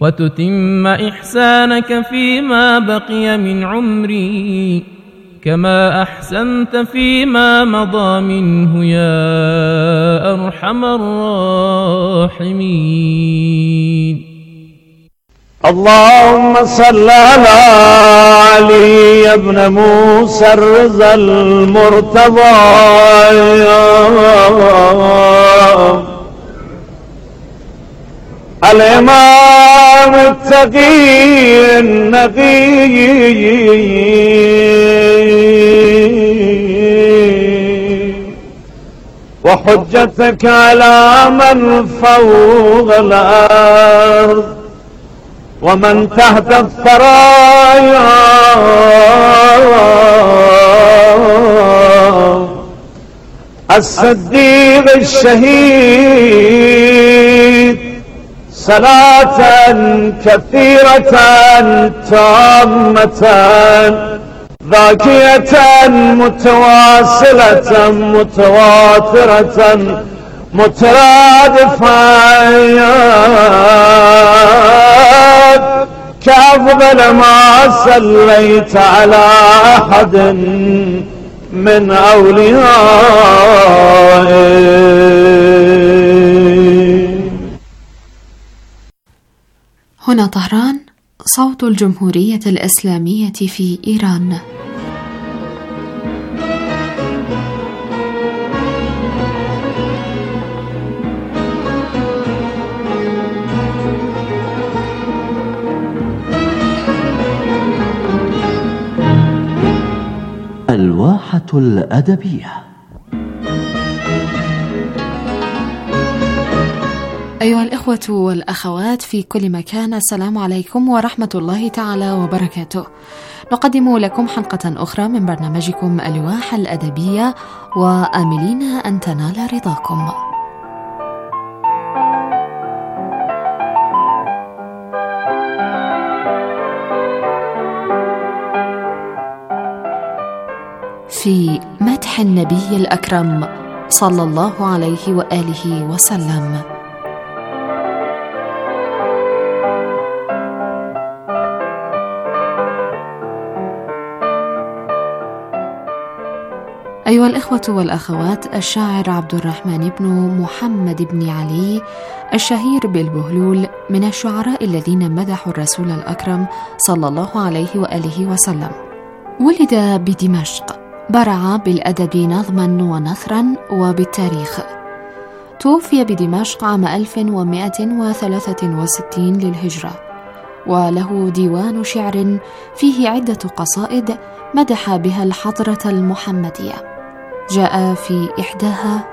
وتتم إحسانك فيما بقي من عمري كما أحسنت فيما مضى منه يا أرحم الراحمين. اللهم صل على علي بن موسى الرضا المرتضى الإمام التقي النقي وحجتك على من فوق الأرض ومن تحت الثرايا الصديق الشهيد صلاة كثيرة تامة ذاكية متواصلة متواترة مترادفة كأفضل ما صليت على أحد من أوليائه. هنا طهران، صوت الجمهورية الإسلامية في إيران. الواحة الأدبية. أيها الإخوة والأخوات في كل مكان، السلام عليكم ورحمة الله تعالى وبركاته. نقدم لكم حلقة أخرى من برنامجكم الواحة الأدبية، وآملين أن تنال رضاكم. في مدح النبي الأكرم صلى الله عليه وآله وسلم. أيها الإخوة والأخوات، الشاعر عبد الرحمن بن محمد بن علي الشهير بالبهلول من الشعراء الذين مدحوا الرسول الأكرم صلى الله عليه وآله وسلم. ولد بدمشق، برع بالأدب نظما ونثرا وبالتاريخ. توفي بدمشق عام 1163 للهجرة، وله ديوان شعر فيه عدة قصائد مدح بها الحضرة المحمدية. جاء في إحداها: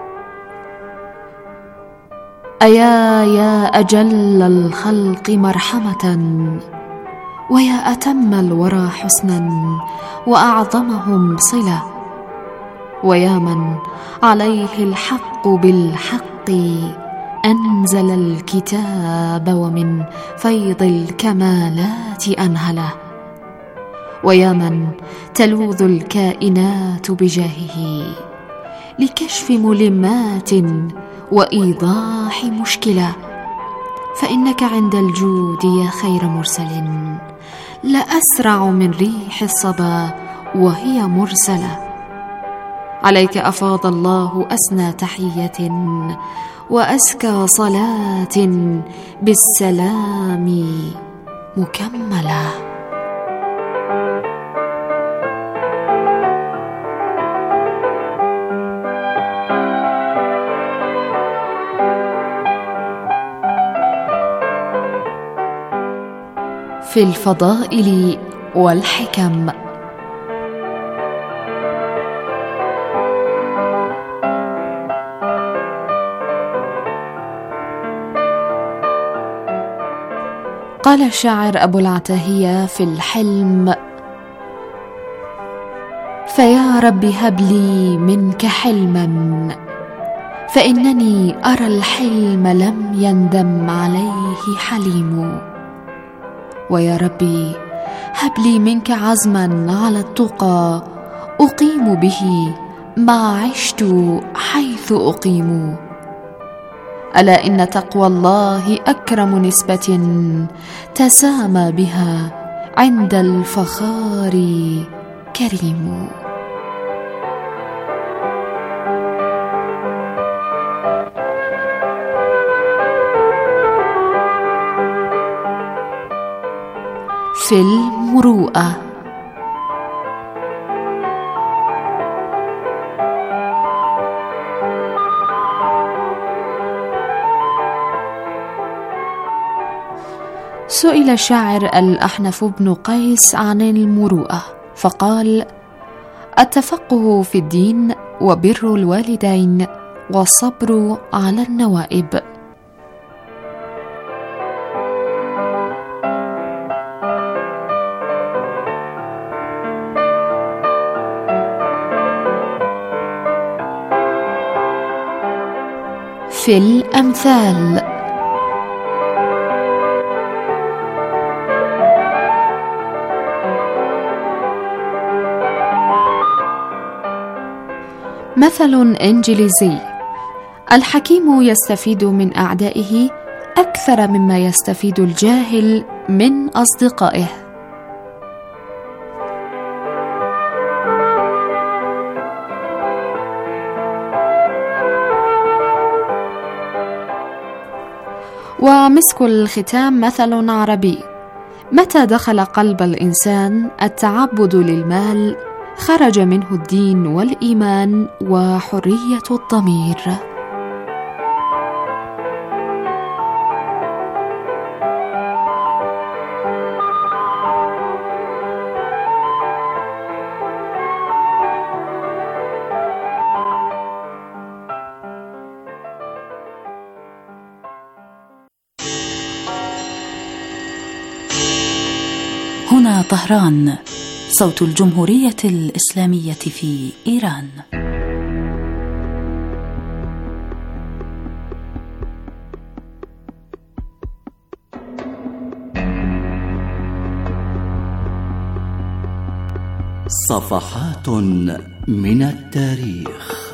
يا أجل الخلق مرحمة، ويا أتم الورى حسنا، وأعظمهم صلة، ويا من عليه الحق بالحق أنزل الكتاب ومن فيض الكمالات أنهله، ويا من تلوذ الكائنات بجاهه لكشف ملمات وإيضاح مشكلة، فإنك عند الجود يا خير مرسل لأسرع من ريح الصبا وهي مرسلة. عليك أفاض الله أسنى تحية وأزكى صلاة بالسلام مكملة. في الفضائل والحكم. قال الشاعر أبو العتاهية في الحلم: فيا رب هب لي منك حلما، فإنني أرى الحلم لم يندم عليه حليم. ويا ربي هب لي منك عزما على التقى، أقيم به ما عشت حيث أقيم. ألا إن تقوى الله أكرم نسبة تسامى بها عند الفخار كريم. في المروءة. سئل الشاعر الأحنف بن قيس عن المروءة فقال: التفقه في الدين وبر الوالدين والصبر على النوائب. في الأمثال. مثل إنجليزي: الحكيم يستفيد من أعدائه أكثر مما يستفيد الجاهل من أصدقائه. ومسك الختام مثل عربي: متى دخل قلب الإنسان التعبد للمال خرج منه الدين والإيمان وحرية الضمير. هنا طهران، صوت الجمهورية الإسلامية في إيران. صفحات من التاريخ.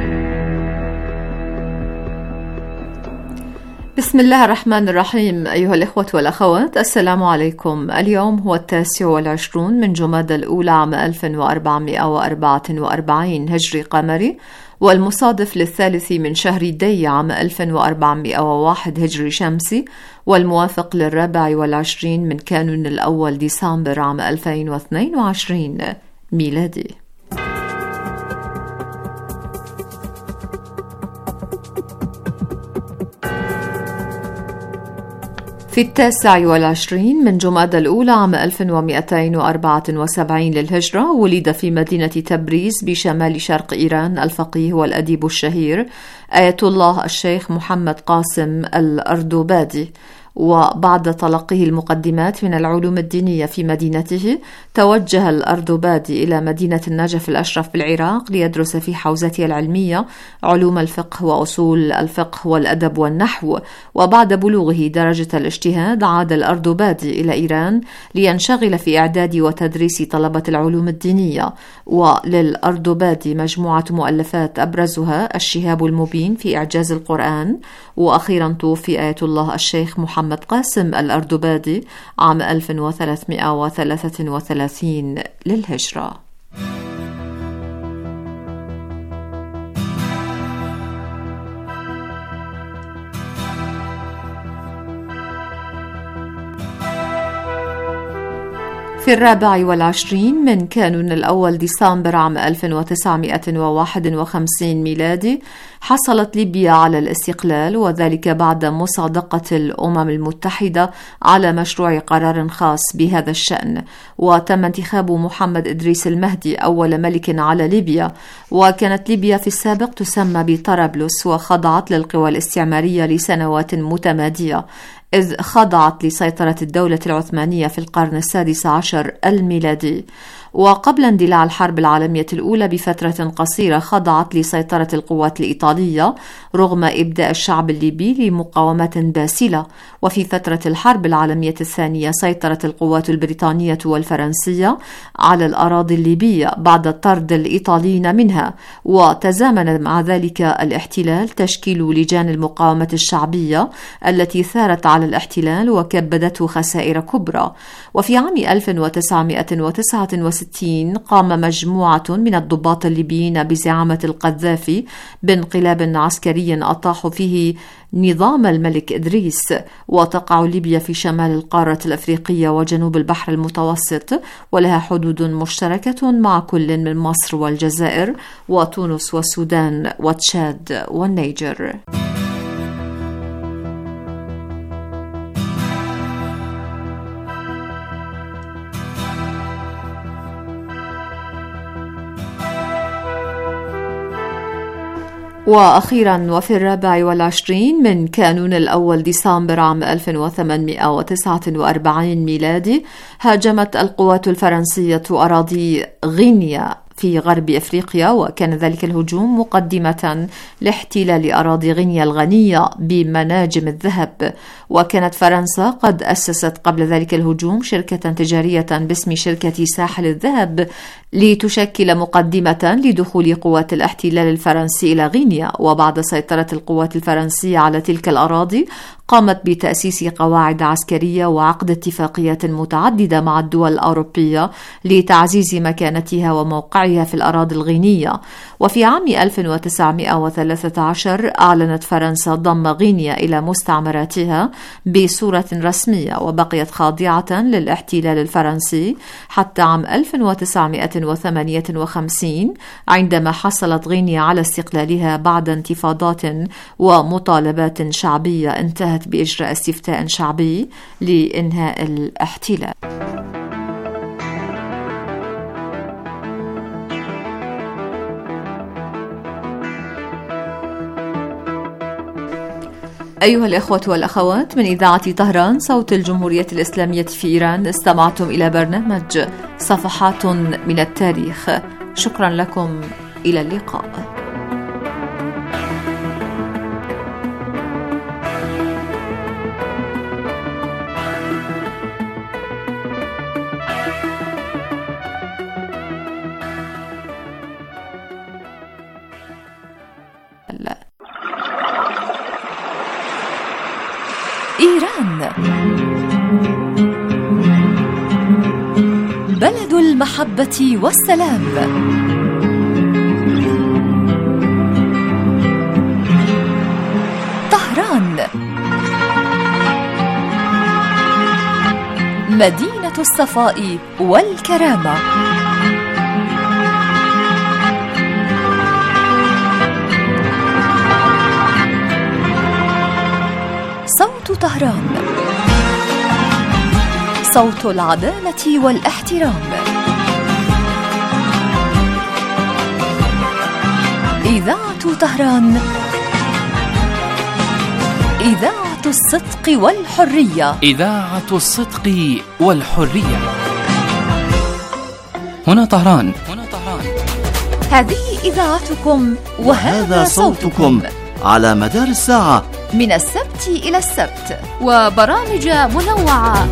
بسم الله الرحمن الرحيم. أيها الإخوة والأخوات، السلام عليكم. اليوم هو 29 من جمادى الأولى عام 1444 هجري قمري، والمصادف للثالث من شهر دي عام 1401 هجري شمسي، والموافق لل24 من كانون الأول ديسمبر عام 2022 ميلادي. في 29 من جمادى الأولى عام 1274 للهجرة ولد في مدينة تبريز بشمال شرق إيران الفقيه والأديب الشهير آية الله الشيخ محمد قاسم الأردوبادي. وبعد تلقيه المقدمات من العلوم الدينية في مدينته، توجه الأردوبادي إلى مدينة النجف الأشرف بالعراق ليدرس في حوزته العلمية علوم الفقه وأصول الفقه والأدب والنحو. وبعد بلوغه درجة الاجتهاد عاد الأردوبادي إلى إيران لينشغل في إعداد وتدريس طلبة العلوم الدينية. وللأردوبادي مجموعة مؤلفات أبرزها الشهاب المبين في إعجاز القرآن. وأخيرا توفي آية الله الشيخ محمد قاسم الأردوبادي عام 1333 للهجرة. في 24 من كانون الأول ديسمبر عام 1951 ميلادي حصلت ليبيا على الاستقلال، وذلك بعد مصادقة الأمم المتحدة على مشروع قرار خاص بهذا الشأن. وتم انتخاب محمد إدريس المهدي أول ملك على ليبيا. وكانت ليبيا في السابق تسمى بطرابلس، وخضعت للقوى الاستعمارية لسنوات متمادية، إذ خضعت لسيطرة الدولة العثمانية في القرن 16 الميلادي. وقبل اندلاع الحرب العالمية الأولى بفترة قصيرة خضعت لسيطرة القوات الإيطالية رغم إبداء الشعب الليبي لمقاومة باسلة. وفي فترة الحرب العالمية الثانية سيطرت القوات البريطانية والفرنسية على الأراضي الليبية بعد طرد الإيطاليين منها، وتزامن مع ذلك الاحتلال تشكيل لجان المقاومة الشعبية التي ثارت على الاحتلال وكبدته خسائر كبرى. وفي عام 1969 قام مجموعة من الضباط الليبيين بزعامة القذافي بانقلاب عسكري أطاحوا فيه نظام الملك إدريس. وتقع ليبيا في شمال القارة الأفريقية وجنوب البحر المتوسط، ولها حدود مشتركة مع كل من مصر والجزائر وتونس والسودان وتشاد والنيجر. وأخيرا وفي 24 من كانون الأول ديسمبر عام 1849 ميلادي هاجمت القوات الفرنسية أراضي غينيا في غرب أفريقيا، وكان ذلك الهجوم مقدمة لاحتلال أراضي غينيا الغنية بمناجم الذهب. وكانت فرنسا قد أسست قبل ذلك الهجوم شركة تجارية باسم شركة ساحل الذهب لتشكل مقدمة لدخول قوات الاحتلال الفرنسي إلى غينيا. وبعد سيطرة القوات الفرنسية على تلك الأراضي قامت بتأسيس قواعد عسكرية وعقد اتفاقيات متعددة مع الدول الأوروبية لتعزيز مكانتها وموقعها في الأراضي الغينية. وفي عام 1913 أعلنت فرنسا ضم غينيا إلى مستعمراتها بصورة رسمية، وبقيت خاضعة للاحتلال الفرنسي حتى عام 1958 عندما حصلت غينيا على استقلالها بعد انتفاضات ومطالبات شعبية انتهت بإجراء استفتاء شعبي لإنهاء الاحتلال. أيها الإخوة والأخوات، من إذاعة طهران صوت الجمهورية الإسلامية في إيران استمعتم إلى برنامج صفحات من التاريخ. شكرا لكم، إلى اللقاء. إيران بلد المحبة والسلام. طهران مدينة الصفاء والكرامة. صوت طهران، صوت العدالة والاحترام. إذاعة طهران، إذاعة الصدق والحرية. إذاعة الصدق والحرية. هنا طهران. هذه إذاعتكم وهذا صوتكم على مدار الساعة من السبت إلى السبت، وبرامج منوعة.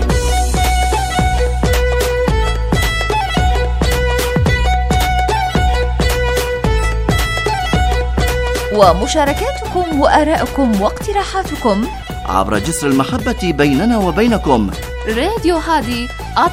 ومشاركاتكم وآراءكم واقتراحاتكم عبر جسر المحبة بيننا وبينكم. راديو هادي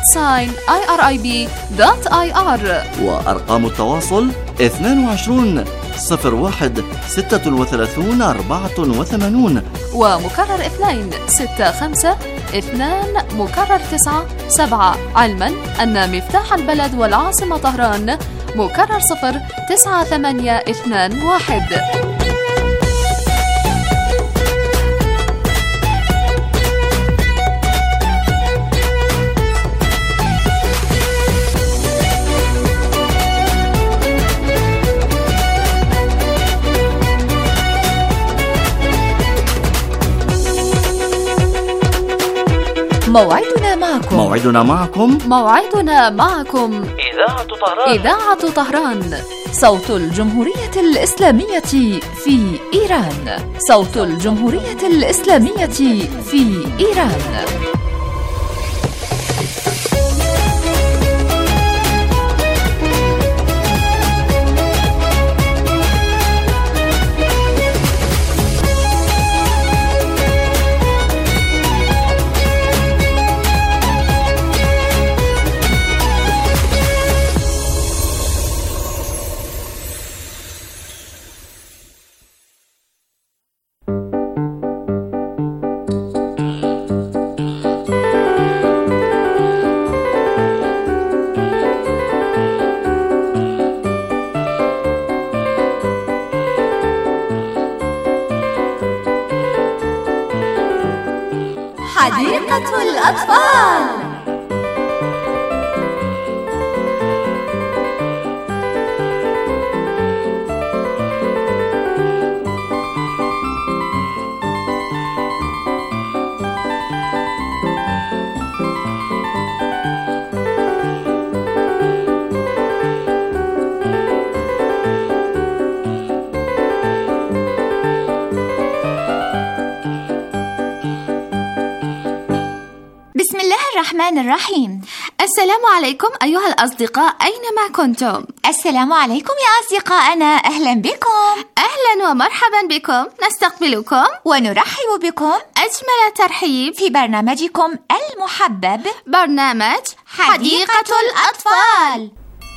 @irib.ir. وأرقام التواصل 22 01 36 84، ومكرر 2 65 2 مكرر 9 7، علما أن مفتاح البلد والعاصمة طهران مكرر 0 9 8 2 1. موعدنا معكم موعدنا معكم موعدنا معكم إذاعة طهران، صوت الجمهورية الإسلامية في إيران. صوت الجمهورية الإسلامية في إيران. حديقة الأطفال. بسم الله الرحمن الرحيم. السلام عليكم أيها الأصدقاء أينما كنتم. السلام عليكم يا أصدقائنا، أهلا بكم. أهلا ومرحبا بكم، نستقبلكم ونرحب بكم أجمل ترحيب في برنامجكم المحبب، برنامج حديقة الأطفال.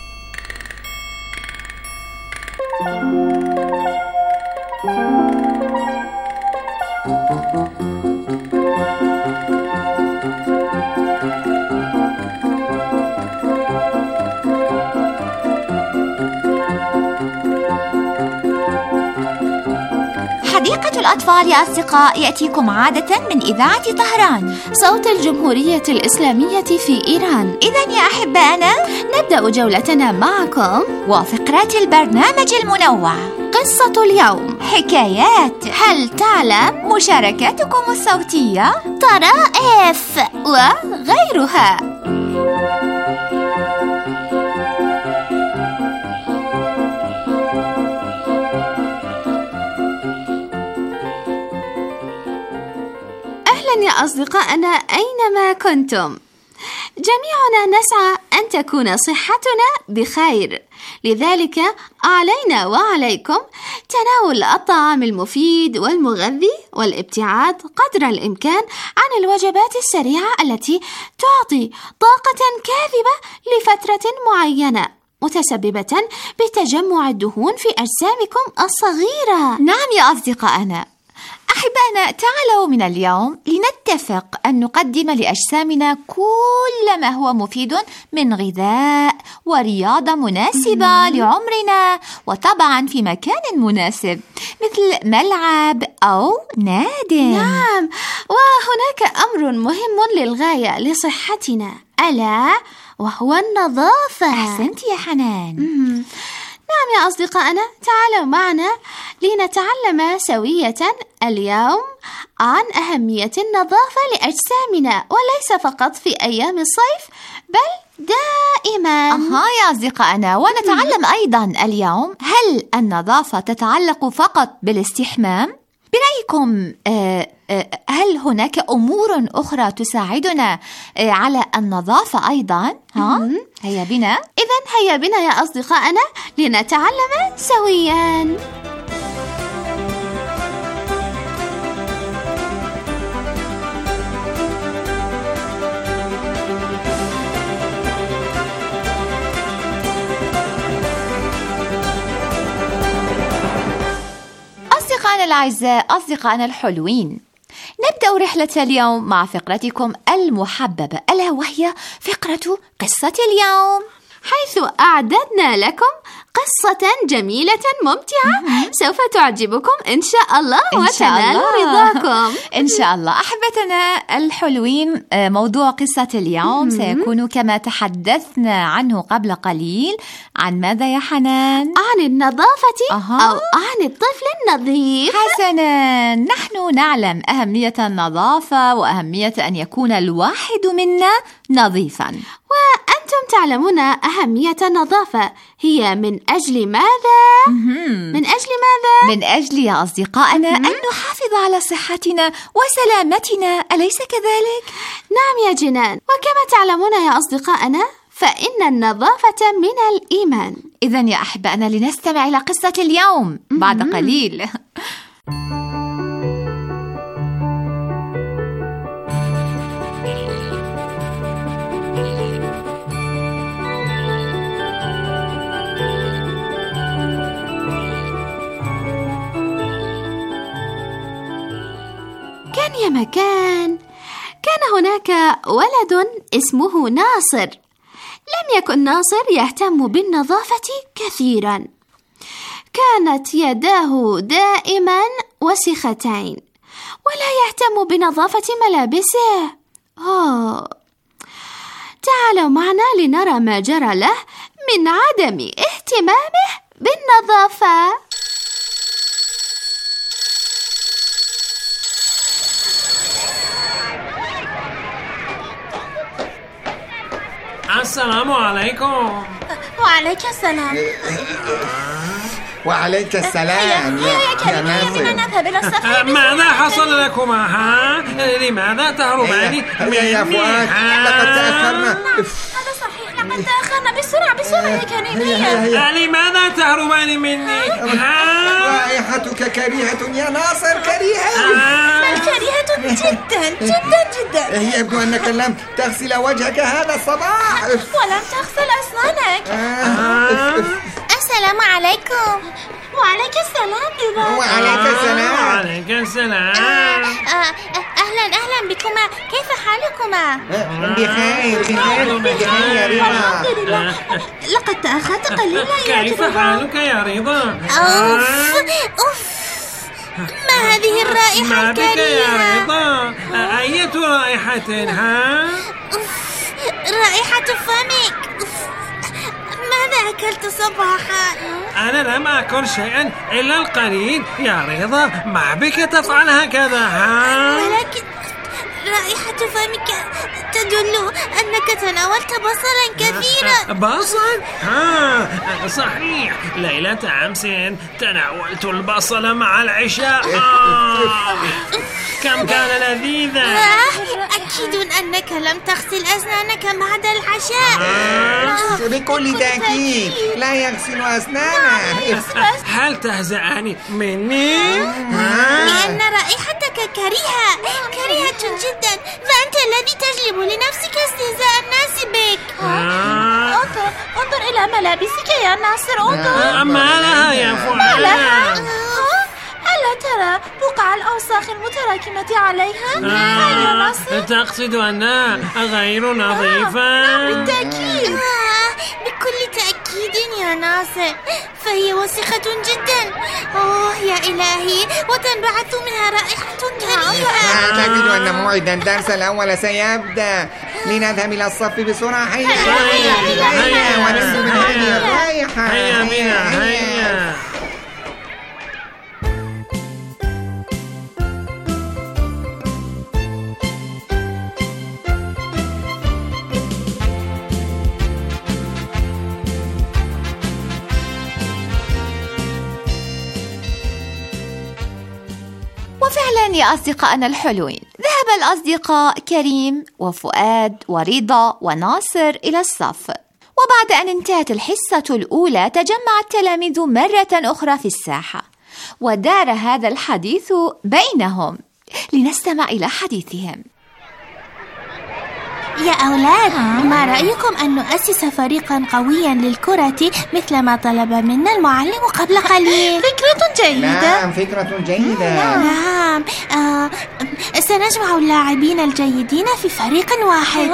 حديقة الأطفال يا أصدقاء يأتيكم عادة من إذاعة طهران، صوت الجمهورية الإسلامية في إيران. إذن يا أحبائنا نبدأ جولتنا معكم وفقرات البرنامج المنوع، قصة اليوم، حكايات، هل تعلم، مشاركاتكم الصوتية، طرائف وغيرها. أهلا يا أصدقائنا أينما كنتم. جميعنا نسعى أن تكون صحتنا بخير، لذلك علينا وعليكم تناول الطعام المفيد والمغذي والابتعاد قدر الإمكان عن الوجبات السريعة التي تعطي طاقة كاذبة لفترة معينة، متسببة بتجمع الدهون في أجسامكم الصغيرة. نعم يا أصدقائنا، أحبائنا، تعالوا من اليوم لنتفق أن نقدم لأجسامنا كل ما هو مفيد من غذاء ورياضة مناسبة لعمرنا، وطبعا في مكان مناسب مثل ملعب أو نادي. نعم، وهناك أمر مهم للغاية لصحتنا، ألا وهو النظافة. أحسنت يا حنان. نعم يا أصدقائنا، تعالوا معنا لنتعلم سوية اليوم عن أهمية النظافة لأجسامنا، وليس فقط في أيام الصيف بل دائما. يا أصدقائنا، ونتعلم أيضا اليوم هل النظافة تتعلق فقط بالاستحمام؟ برأيكم هل هناك أمور أخرى تساعدنا على النظافة أيضا؟ هيا بنا. إذن هيا بنا يا أصدقائنا لنتعلم سويا. أصدقائنا الأعزاء، أصدقائنا الحلوين، نبدأ رحلة اليوم مع فقرتكم المحببة، ألا وهي فقرة قصة اليوم، حيث أعددنا لكم قصة جميلة ممتعة سوف تعجبكم إن شاء الله وتنال رضاكم. إن شاء الله. أحبتنا الحلوين، موضوع قصة اليوم سيكون كما تحدثنا عنه قبل قليل. عن ماذا يا حنان؟ عن النظافة أو عن الطفل النظيف. حسنا، نحن نعلم أهمية النظافة وأهمية أن يكون الواحد منا نظيفا. وأنتم أنتم تعلمون أهمية النظافة. هي من أجل ماذا؟ من أجل ماذا؟ من أجل يا أصدقائنا أن نحافظ على صحتنا وسلامتنا، أليس كذلك؟ نعم يا جنان، وكما تعلمون يا أصدقائنا فإن النظافة من الإيمان. إذن يا أحبائنا لنستمع إلى قصة اليوم بعد قليل. كان يا مكان، كان هناك ولد اسمه ناصر. لم يكن ناصر يهتم بالنظافة كثيرا، كانت يداه دائما وسختين، ولا يهتم بنظافة ملابسه. تعالوا معنا لنرى ما جرى له من عدم اهتمامه بالنظافة. السلام عليكم. وعليك السلام. وعليك السلام يا ناصر. ماذا حصل لكما؟ لماذا تهربان يا فؤاد؟ لقد تأخرنا. هذا صحيح، لقد تأخرنا. بسرعة يا كريمية. لماذا تهربان مني؟ رائحتك كريهة يا ناصر، كريهة. بل كريهة جدا جدا جدا. يبدو أنك لم تغسل وجهك هذا الصباح ولم تغسل أسنانك. السلام عليكم. وعليك السلام بابا. وعليك السلام. وعليك السلام. أهلا بكما، كيف حالكما؟ بخير يا رضا. الحمد لله. لقد تأخرت قليلا يا كيف حالك يا رضا؟ أوف، ما هذه الرائحة الكريهة؟ يا رضا؟ أية رائحة؟ رائحة فمك. ماذا أكلت صباحا؟ أنا لم أكل شيئا إلا القليل يا رضا. ما بك تفعل هكذا؟ ولكن رائحة فمك تدل أنك تناولت بصلا كثيرا. بصل؟ صحيح، ليلة أمس تناولت البصل مع العشاء. كم كان لذيذا. أكيد أنك لم تغسل أسنانك بعد العشاء. بكل تأكيد لا يغسل أسنانه. هل تهزأني مني؟ لأن رائحتك كريهة جدا، فأنت الذي تجلب لنفسك استهزاء الناس بك. انظر إلى ملابسك يا ناصر، انظر. ما لها يا فؤاد؟ ألا ترى بقع الأوساخ المتراكمة عليها؟ يا ناصر، تقصد أنها غير نظيفة؟ بالتأكيد. بكل تأكيد يا ناصر، فهي وسخة جدا. يا إلهي، وتنبعث منها رائحة كريهة. أعتقد أن موعد الدرس الأول سيبدأ. لنذهب إلى الصف بسرعة. هيا ونبدأ بهذه الرائحة. هيا بنا، هيا. وفعلا يا أصدقائنا الحلوين، ذهب الأصدقاء كريم وفؤاد ورضا وناصر إلى الصف. وبعد أن انتهت الحصة الأولى تجمع التلاميذ مرة أخرى في الساحة، ودار هذا الحديث بينهم. لنستمع إلى حديثهم. يا أولاد، ما رأيكم أن نؤسس فريقا قويا للكرة مثل ما طلب منا المعلم قبل قليل؟ فكرة جيدة. نعم، فكرة جيدة. نعم. سنجمع اللاعبين الجيدين في فريق واحد.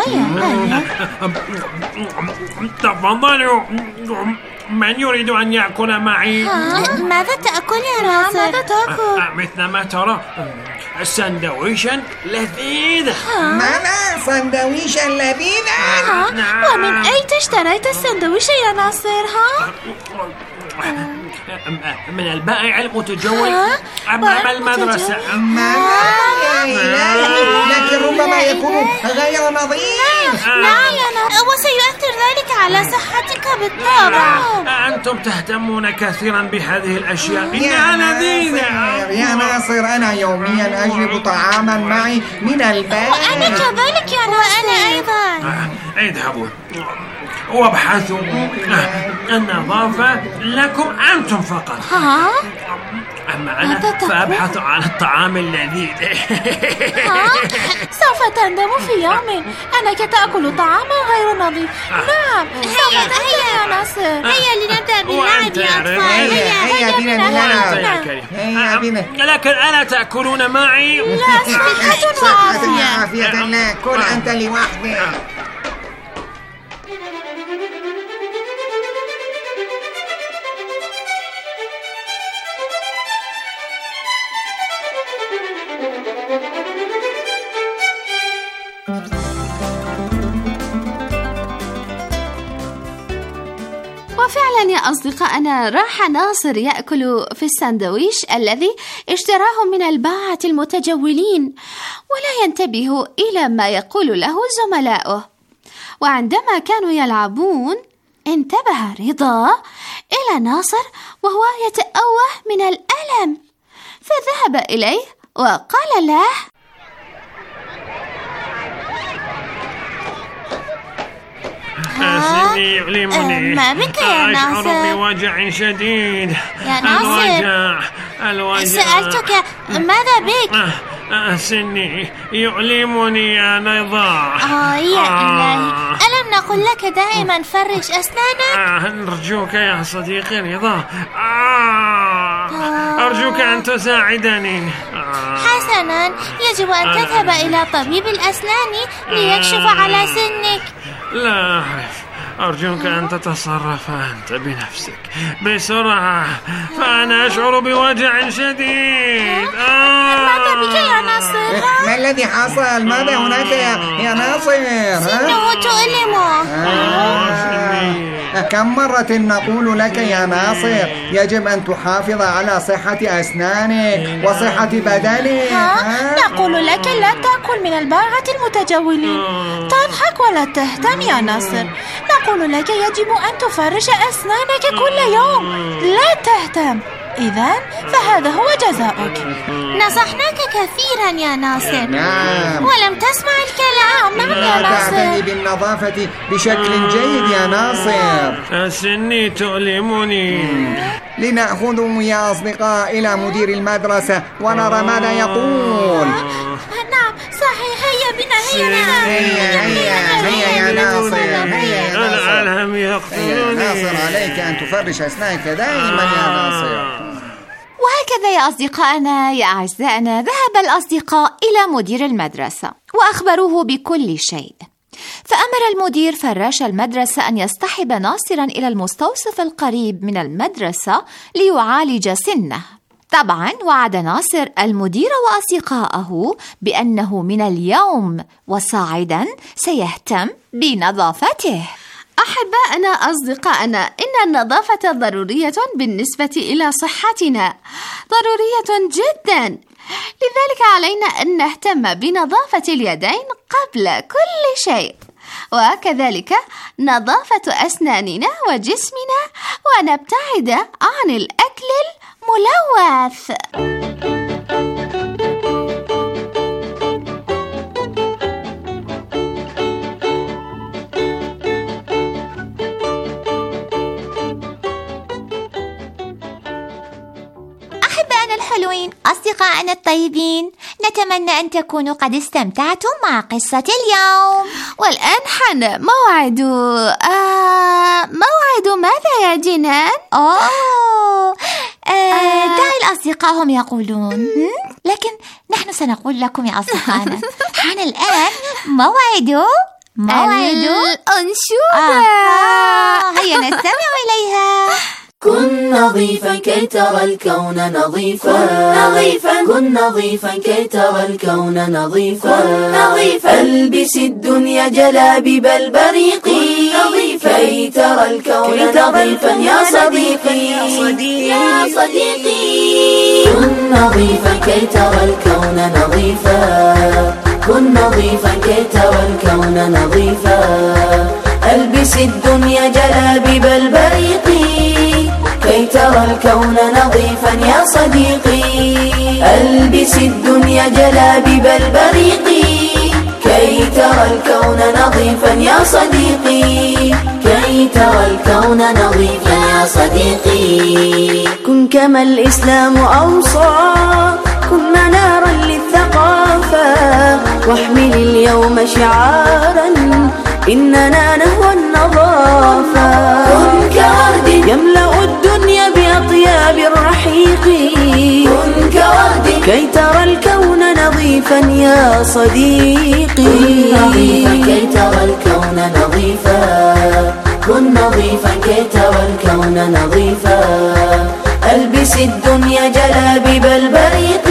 تفضلوا، من يريد أن يأكل معي؟ ماذا تأكل يا ناصر؟ ماذا تأكل؟ مثل ما ترى، سندويشا لذيذا. ماذا؟ سندويشا لذيذا؟ نعم. ومن أين اشتريت السندويش يا ناصر؟ من البائع المتجول أمام المدرسة. ماذا؟ لكن ربما يكون غير نظيف. نعم يا ناصر، وسيؤثر ذلك على صحتك بالطبع. أنتم تهتمون كثيرا بهذه الأشياء، إنها لذيذة. يا ناصر، أنا يوميا أجلب طعاما معي من البيت. وأنا كذلك يا ناصر. وأنا أيضا. اذهبوا وابحثوا. النظافة لكم أنتم فقط. أما أنا فأبحث عن الطعام اللذيذ. سوف تندم في يوم أنك تأكل طعاما غير نظيف. نعم، سوف تندم يا ناصر. هيا لنبدأ باللعب يا أطفال. هيا بنا نلعب. لكن ألا تأكلون معي؟ لا، صحة وعافية. لا، كل أنت لوحدك. وفعلا يا أصدقائنا، راح ناصر يأكل في الساندويش الذي اشتراه من الباعة المتجولين، ولا ينتبه إلى ما يقول له زملاؤه. وعندما كانوا يلعبون انتبه رضا إلى ناصر وهو يتأوه من الألم، فذهب إليه وقال له: سني يؤلمني. ما بك يا ناصر؟ أشعر بوجع شديد. يا ناصر، الوجع. سألتك ماذا بك؟ سني يؤلمني يا نضاع. يا إلهي، ألم نقل لك دائما فرش أسنانك؟ أرجوك يا صديقي رضا، أرجوك أن تساعدني. حسنا، يجب أن تذهب إلى طبيب الأسنان ليكشف على سنك. لا أعرف، أرجوك أن تتصرف أنت بنفسك بسرعة، فأنا أشعر بوجع شديد. ماذا بك يا ناصر؟ ما الذي حصل؟ ماذا هناك يا ناصر؟ سنه تؤلمه. كم مرة نقول لك يا ناصر يجب أن تحافظ على صحة أسنانك وصحة بدنك. نقول لك لا تأكل من الباعة المتجولين. تضحك ولا تهتم يا ناصر. نقول لك يجب أن تفرش أسنانك كل يوم. لا تهتم. إذن فهذا هو جزاؤك. نصحناك كثيرا يا ناصر. نعم. ولم تسمع الكلام. نعم يا ناصر. تعتني بالنظافة بشكل جيد يا ناصر. سني تؤلمني. لنأخذه يا أصدقاء إلى مدير المدرسة ونرى ماذا يقول. نعم صحيح، هيا بنا. هيا يا ناصر. الألم يقتلني. ناصر، عليك أن تفرش أسنانك دائما يا ناصر. وهكذا يا أصدقائنا يا أعزائنا، ذهب الأصدقاء إلى مدير المدرسة وأخبروه بكل شيء. فأمر المدير فراش المدرسة أن يصطحب ناصرا إلى المستوصف القريب من المدرسة ليعالج سنه. طبعا وعد ناصر المدير وأصدقائه بأنه من اليوم وصاعدا سيهتم بنظافته. أحبائنا أصدقائنا، إن النظافة ضرورية بالنسبة إلى صحتنا، ضرورية جدا. لذلك علينا أن نهتم بنظافة اليدين قبل كل شيء، وكذلك نظافة أسناننا وجسمنا، ونبتعد عن الأكل الملوث. الحلوين أصدقائنا الطيبين، نتمنى أن تكونوا قد استمتعتم مع قصة اليوم. والآن حان موعد ماذا يا جنان؟ دعي الأصدقاء هم يقولون، لكن نحن سنقول لكم يا أصدقائنا. حان الآن موعد الأنشودة. هيا نستمع إليها. كن نظيفا كي ترى الكون نظيفا كن نظيفا كي ترى الكون نظيفا البس الدنيا جلابيب البريق كي ترى الكون نظيفا يا صديقي كن نظيفا كي ترى الكون نظيفا كن نظيفا كي ترى الكون نظيفا. ألبس الدنيا جلابيب البريق كي ترى الكون نظيفا يا صديقي. ألبس الدنيا جلابيب البريق كي ترى الكون نظيفا يا صديقي. كي ترى الكون نظيفا يا صديقي. كن كما الإسلام أوصى، كن منارا للثقافة، واحمل اليوم شعارا إننا نهوى النظافة. كن كورد يملأ الدنيا بأطياب الرحيق، كن كورد كي ترى الكون نظيفا يا صديقي. كن نظيفا كي ترى الكون نظيفا، كن نظيفا كي ترى الكون نظيفا. ألبس الدنيا جلابيب البريق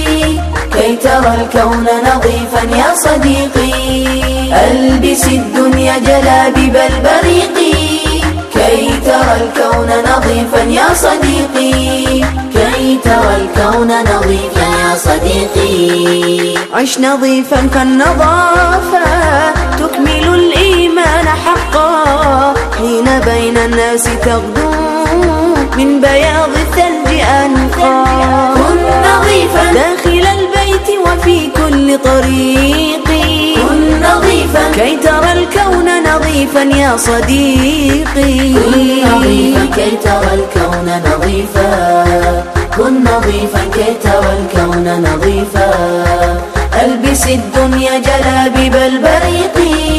كي ترى الكون نظيفا يا صديقي. ألبس الدنيا جلابيب البريق كي ترى الكون نظيفا يا صديقي. كي ترى الكون نظيفا يا صديقي. عش نظيفا فالنظافة تكمل الإيمان حقا، حين بين الناس تغدو من بياض الثلج أنقى. كن نظيفا داخل البيت وفي كل طريق، كن نظيفا كي ترى الكون نظيفا يا صديقي. كن نظيفا كي ترى الكون نظيفا، كن نظيفا كي ترى الكون نظيفا. ألبس الدنيا جلابيب البريق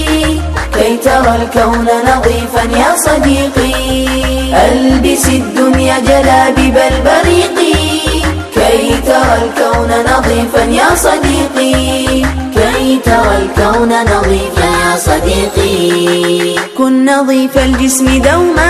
كي ترى الكون نظيفا يا صديقي. ألبس الدنيا جلابيب البريق كي ترى الكون نظيفا يا صديقي. كي ترى الكون نظيفا يا صديقي. كن نظيف الجسم دوما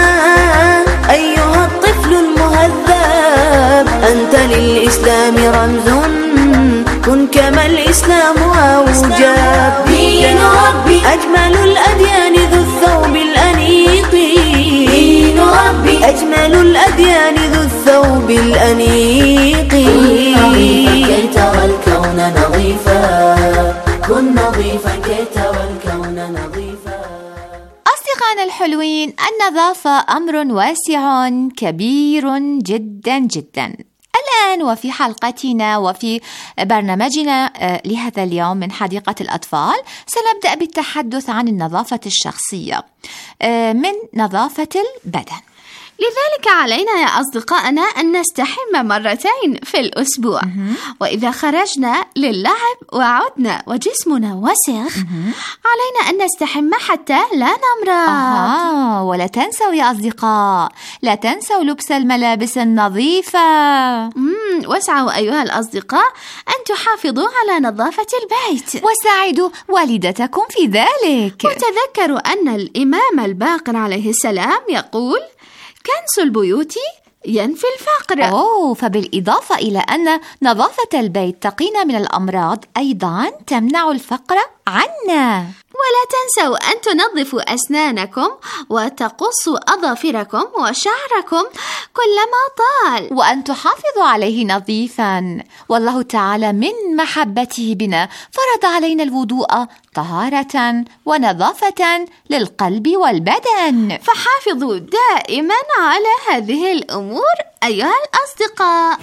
أيها الطفل المهذب، أنت للإسلام رمز، كن كما الإسلام أوجب. دين ربي أجمل الأديان ذو الثوب الأنيق، دين ربي أجمل الأديان ذو الثوب الأنيق. كن نظيفا كي ترى الكون نظيفا، كن نظيفا كي ترى الكون نظيفا. أصدقائنا الحلوين، النظافة أمر واسع كبير جدا جدا. الآن وفي حلقتنا وفي برنامجنا لهذا اليوم من حديقة الأطفال سنبدأ بالتحدث عن النظافة الشخصية من نظافة البدن. لذلك علينا يا أصدقائنا أن نستحم مرتين في الأسبوع. وإذا خرجنا للعب وعدنا وجسمنا وسخ علينا أن نستحم حتى لا نمرض. ولا تنسوا يا أصدقاء، لا تنسوا لبس الملابس النظيفة. واسعوا أيها الأصدقاء أن تحافظوا على نظافة البيت، وساعدوا والدتكم في ذلك. وتذكروا أن الإمام الباقر عليه السلام يقول: كنس البيوت ينفي الفقر. فبالإضافة إلى أن نظافة البيت تقينا من الأمراض، أيضا تمنع الفقر عنا. ولا تنسوا أن تنظفوا أسنانكم وتقصوا أظافركم وشعركم كلما طال، وأن تحافظوا عليه نظيفا. والله تعالى من محبته بنا فرض علينا الوضوء طهارة ونظافة للقلب والبدن. فحافظوا دائما على هذه الأمور أيها الأصدقاء.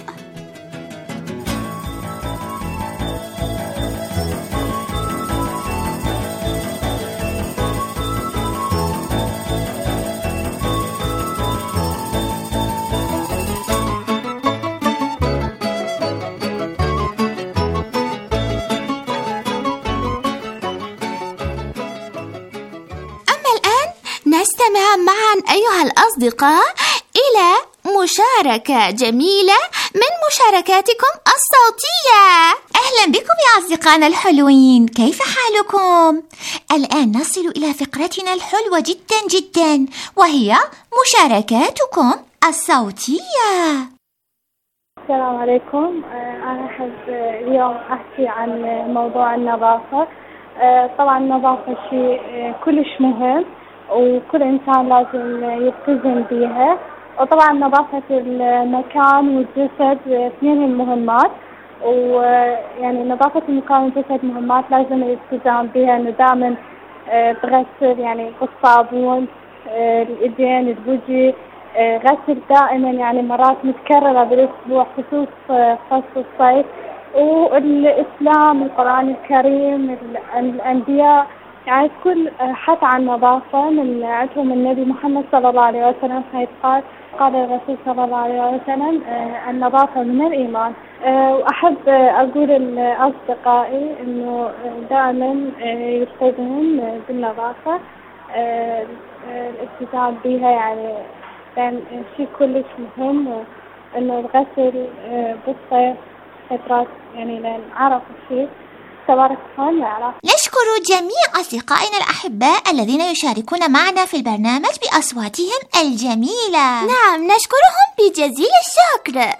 نستمع معا أيها الأصدقاء إلى مشاركة جميلة من مشاركاتكم الصوتية. أهلا بكم يا أصدقائنا الحلوين، كيف حالكم؟ الآن نصل إلى فقرتنا الحلوة جدا جدا، وهي مشاركاتكم الصوتية. السلام عليكم. أنا أحب اليوم أحكي عن موضوع النظافة. طبعا النظافة شيء كلش مهم وكل إنسان لازم يلتزم بها. وطبعا نظافة المكان والجسد اثنين مهمات، ويعني نظافة المكان الجسد مهمات لازم الالتزام بها، إنه دائما تغسل يعني بالصابون الإيدين الوجه، غسل دائما يعني مرات متكررة بالأسبوع خصوص فصل الصيف. والإسلام القرآن الكريم الأنبياء يعني كل حث عن النظافة من عندهم النبي محمد صلى الله عليه وسلم، حيث قال الرسول صلى الله عليه وسلم النظافة من الإيمان. وأحب أقول لأصدقائي إنه دائما يرتدون بالنظافة، الالتزام بها يعني لأن شيء كلش مهم، إنه الغسل بالصيف فترات يعني لأن عرف الشيء تبارك الله يعرف. نشكر جميع أصدقائنا الأحباء الذين يشاركون معنا في البرنامج بأصواتهم الجميلة. نعم، نشكرهم بجزيل الشكر.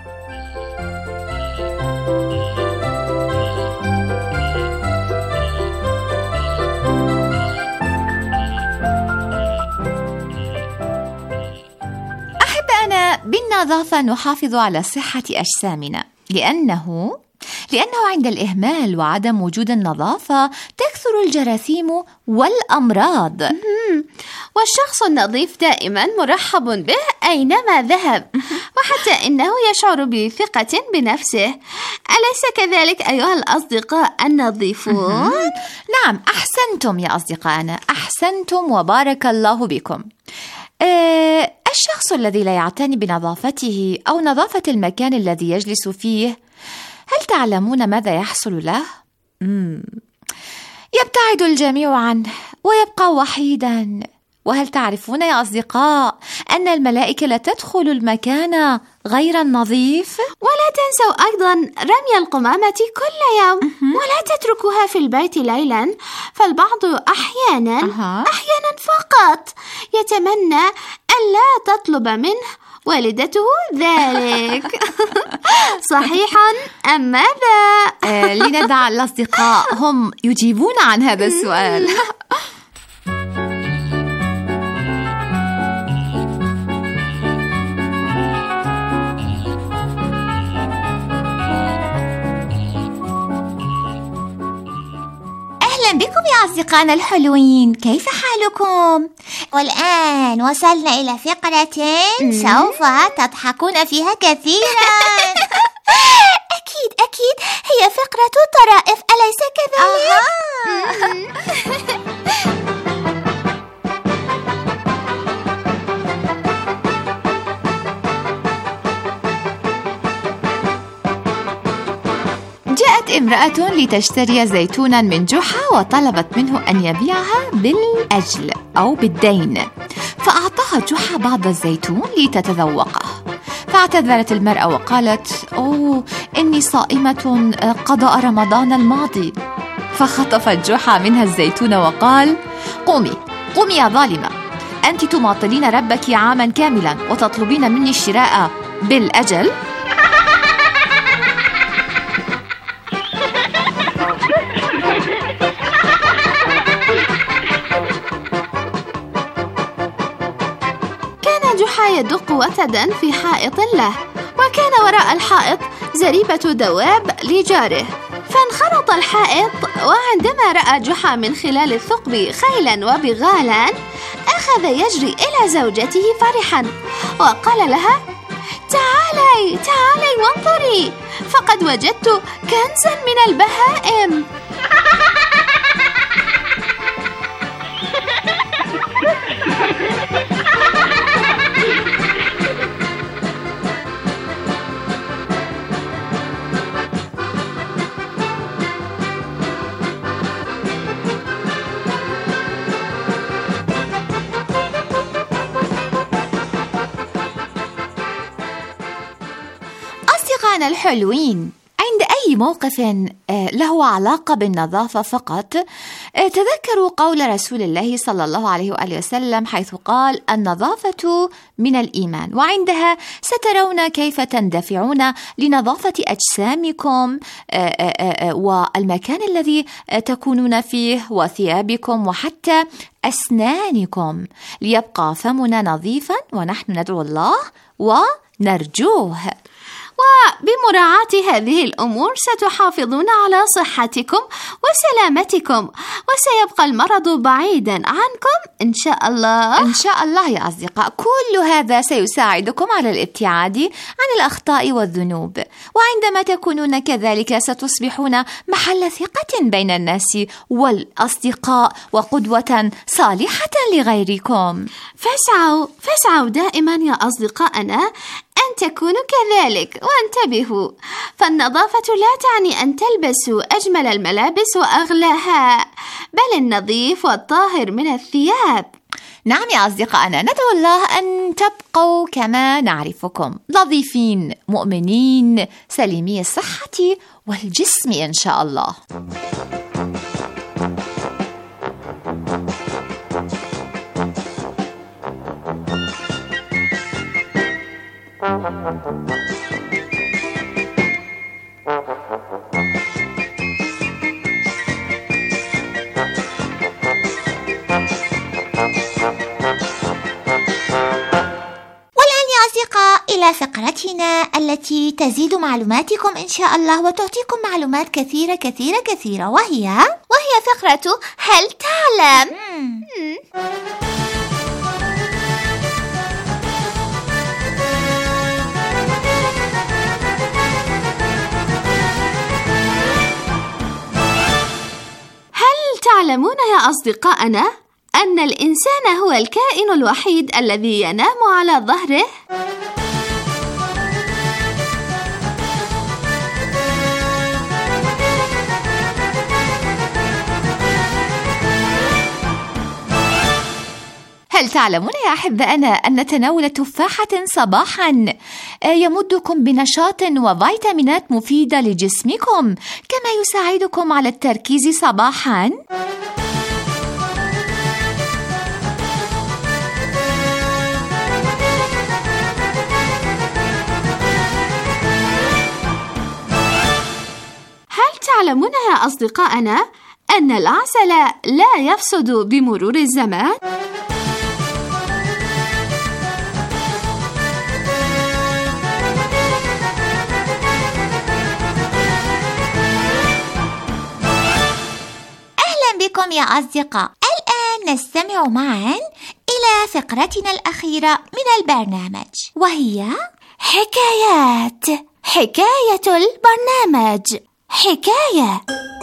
بالنظافة نحافظ على صحة أجسامنا، لأنه عند الإهمال وعدم وجود النظافة تكثر الجراثيم والأمراض. والشخص النظيف دائما مرحب به أينما ذهب، وحتى إنه يشعر بثقة بنفسه. أليس كذلك أيها الأصدقاء النظيفون؟ نعم، أحسنتم يا أصدقائنا، أحسنتم وبارك الله بكم. الشخص الذي لا يعتني بنظافته أو نظافة المكان الذي يجلس فيه، هل تعلمون ماذا يحصل له؟ يبتعد الجميع عنه ويبقى وحيدا. وهل تعرفون يا أصدقاء أن الملائكة لا تدخل المكان غير النظيف؟ ولا تنسوا أيضا رمي القمامة كل يوم، ولا تتركوها في البيت ليلا، فالبعض أحيانا فقط يتمنى أن لا تطلب منه والدته ذلك. صحيحا أم ماذا؟ لندع الأصدقاء هم يجيبون عن هذا السؤال. أهلا بكم يا أصدقائنا الحلوين، كيف حالكم؟ والآن وصلنا إلى فقرة سوف تضحكون فيها كثيرا. أكيد هي فقرة طرائف، أليس كذلك؟ جاءت امرأة لتشتري زيتونا من جحا وطلبت منه أن يبيعها بالأجل أو بالدين، فأعطاها جحا بعض الزيتون لتتذوقه. فاعتذرت المرأة وقالت: إني صائمة قضاء رمضان الماضي. فخطفت جحا منها الزيتون وقال: قومي يا ظالمة، أنت تماطلين ربك عاما كاملا وتطلبين مني الشراء بالأجل؟ يدق وتدا في حائط له، وكان وراء الحائط زريبة دواب لجاره، فانخرط الحائط. وعندما رأى جحا من خلال الثقب خيلا وبغالا، أخذ يجري إلى زوجته فرحا وقال لها: تعالي وانظري، فقد وجدت كنزا من البهائم. أصدقائنا الحلوين، عند أي موقف له علاقة بالنظافة فقط تذكروا قول رسول الله صلى الله عليه وآله وسلم، حيث قال: النظافة من الإيمان. وعندها سترون كيف تندفعون لنظافة أجسامكم والمكان الذي تكونون فيه وثيابكم وحتى أسنانكم، ليبقى فمنا نظيفا ونحن ندعو الله ونرجوه. وبمراعاة هذه الأمور ستحافظون على صحتكم وسلامتكم، وسيبقى المرض بعيدا عنكم إن شاء الله. إن شاء الله يا أصدقاء، كل هذا سيساعدكم على الابتعاد عن الأخطاء والذنوب، وعندما تكونون كذلك ستصبحون محل ثقة بين الناس والأصدقاء وقدوة صالحة لغيركم. فاسعوا دائما يا أصدقائنا أن تكونوا كذلك، وانتبهوا، فالنظافة لا تعني أن تلبسوا أجمل الملابس وأغلاها، بل النظيف والطاهر من الثياب. نعم يا أصدقائنا، ندعو الله أن تبقوا كما نعرفكم، نظيفين مؤمنين سليمي الصحة والجسم إن شاء الله. إلى فقرتنا التي تزيد معلوماتكم إن شاء الله وتعطيكم معلومات كثيرة كثيرة كثيرة، وهي فقرة هل تعلم؟ هل تعلمون يا أصدقائنا أن الإنسان هو الكائن الوحيد الذي ينام على ظهره؟ هل تعلمون يا أحبائنا أن تناول تفاحة صباحا يمدكم بنشاط وفيتامينات مفيدة لجسمكم، كما يساعدكم على التركيز صباحا؟ هل تعلمون يا أصدقائنا أن العسل لا يفسد بمرور الزمان؟ بكم يا أصدقاء، الآن نستمع معا إلى فقرتنا الأخيرة من البرنامج، وهي حكاية البرنامج. حكاية.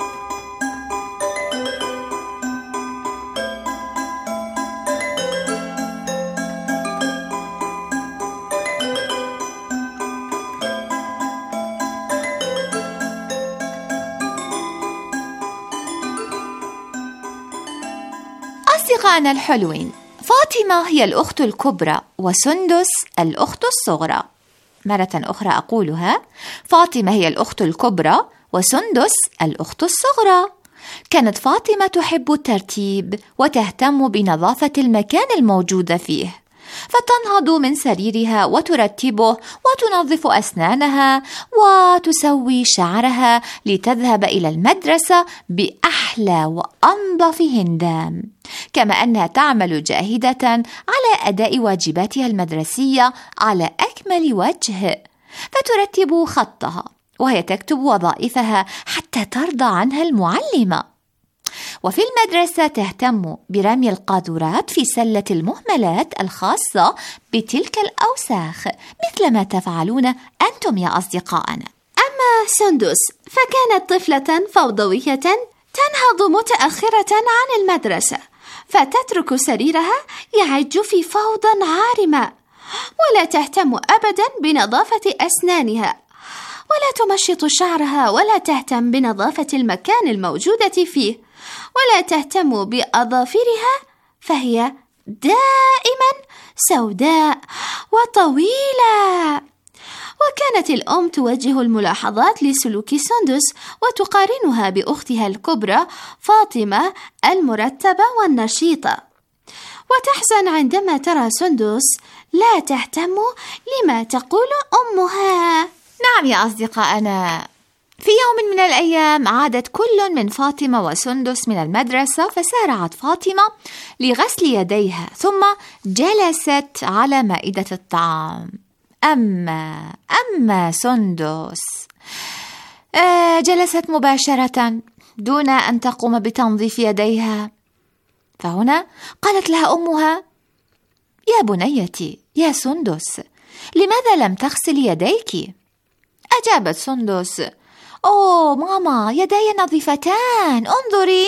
أصدقائنا الحلوين، فاطمة هي الأخت الكبرى وسندس الأخت الصغرى. مرة أخرى أقولها، فاطمة هي الأخت الكبرى وسندس الأخت الصغرى. كانت فاطمة تحب الترتيب وتهتم بنظافة المكان الموجود فيه، فتنهض من سريرها وترتبه وتنظف أسنانها وتسوي شعرها لتذهب إلى المدرسة بأحلى وأنظف هندام، كما أنها تعمل جاهدة على أداء واجباتها المدرسية على أكمل وجه، فترتب خطها وهي تكتب وظائفها حتى ترضى عنها المعلمة. وفي المدرسة تهتم برمي القاذورات في سلة المهملات الخاصة بتلك الأوساخ، مثل ما تفعلون أنتم يا أصدقائنا. أما سندس فكانت طفلة فوضوية تنهض متأخرة عن المدرسة، فتترك سريرها يعج في فوضى عارمة، ولا تهتم أبدا بنظافة أسنانها، ولا تمشط شعرها، ولا تهتم بنظافة المكان الموجودة فيه، ولا تهتم بأظافرها، فهي دائما سوداء وطويلة. وكانت الأم توجه الملاحظات لسلوك سندس وتقارنها بأختها الكبرى فاطمة المرتبة والنشيطة، وتحزن عندما ترى سندس لا تهتم لما تقول أمها. نعم يا أصدقائنا، في يوم من الأيام عادت كل من فاطمة وسندس من المدرسة، فسارعت فاطمة لغسل يديها ثم جلست على مائدة الطعام. أما سندس جلست مباشرة دون أن تقوم بتنظيف يديها، فهنا قالت لها أمها: يا بنيتي يا سندس، لماذا لم تغسل يديك؟ أجابت سندس: أوه ماما، يدي نظيفتان، انظري.